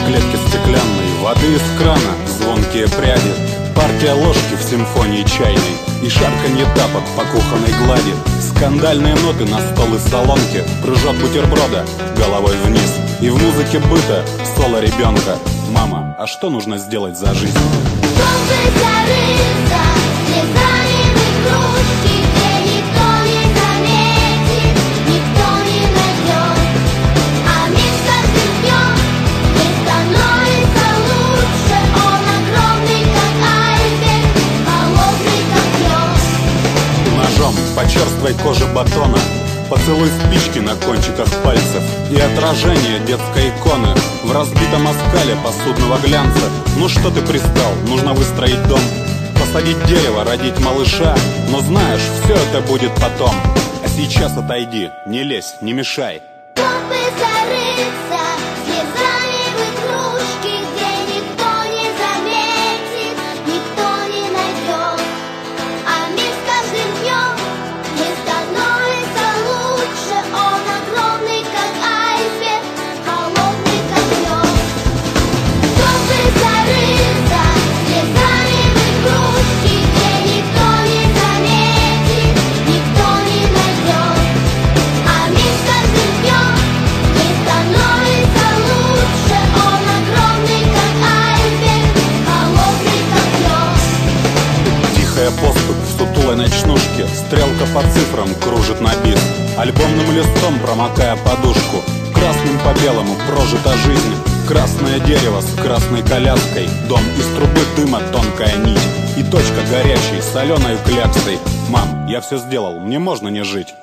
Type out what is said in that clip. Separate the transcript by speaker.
Speaker 1: в клетке стеклянной, воды из крана, звонкие пряди, партия ложки в симфонии чайной и шарканье тапок по кухонной глади, скандальные ноты на стол из солонки, прыжок бутерброда головой вниз, и в музыке быта соло ребенка. Мама, а что нужно сделать за жизнь? По черствой коже батона, поцелуй спички на кончиках пальцев и отражение детской иконы в разбитом оскале посудного глянца. Ну что ты пристал? Нужно выстроить дом, посадить дерево, родить малыша. Но знаешь, все это будет потом. А сейчас отойди, не лезь, не мешай. Поступь в сутулой ночнушке, стрелка по цифрам кружит на бис, альбомным листом промокая подушку, красным по белому прожита жизнь, красное дерево с красной коляской, дом из трубы дыма тонкая нить и точка горячей соленой кляксой. Мам, я все сделал, мне можно не жить.